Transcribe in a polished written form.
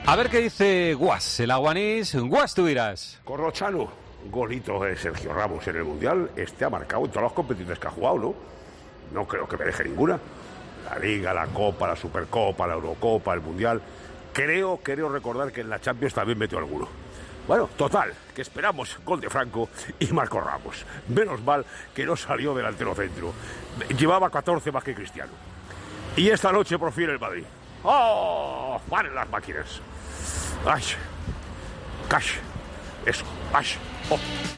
A ver qué dice Guas, el aguanís. Guas, tú dirás. Corrochano, golito de Sergio Ramos en el Mundial. Ha marcado en todas las competiciones que ha jugado, ¿no? No creo que me deje ninguna. La Liga, la Copa, la Supercopa, la Eurocopa, el Mundial. Creo recordar que en la Champions también metió alguno. Bueno, total, que esperamos gol de Franco y Marcos Ramos. Menos mal que no salió delantero centro. Llevaba 14 más que Cristiano. Y esta noche por fin el Madrid. ¡Oh! ¡Paren las máquinas! ¡Ay! ¡Cash! Eso, ¡ay! ¡Oh!